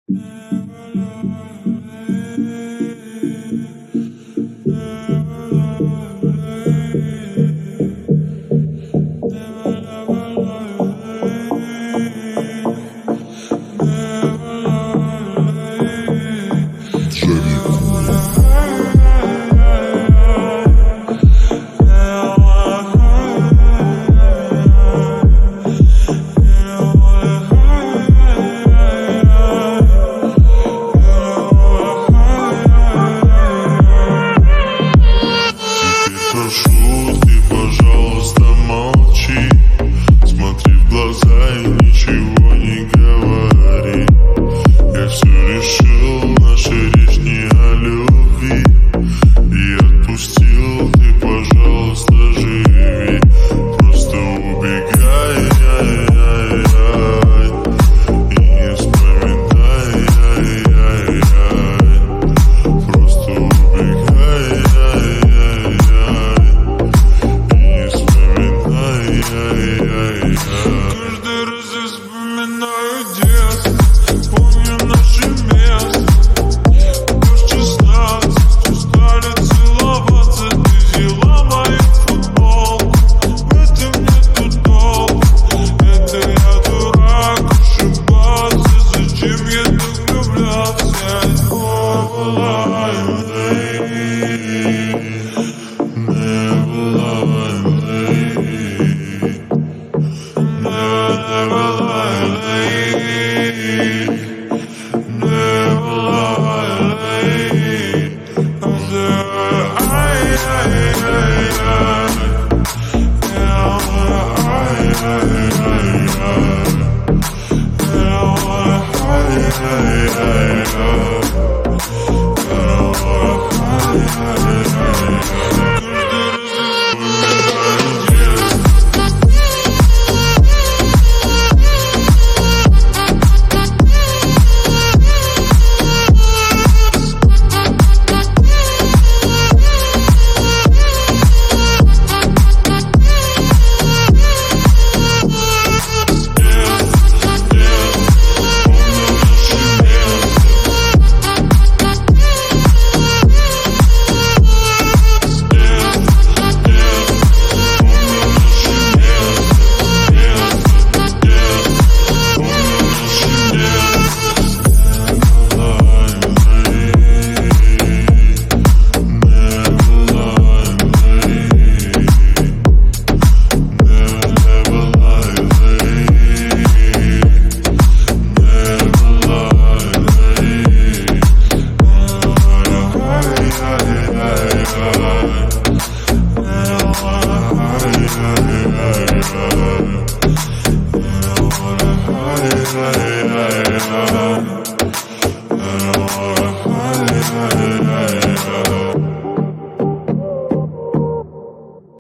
Прошу, ты, пожалуйста, молчи. Смотри в глаза и ничего не говори. Я все решил, наша речь не о любви. И отпустил, ты, пожалуйста, живи. Просто убегай, и не вспоминай, просто убегай, каждый раз я вспоминаю детство, помню наше место. Плюс 16, устали целоваться, ты взяла мою футболку. В этом нету толку, это я дурак, ошибался. Зачем я так влюблялся? I don't wanna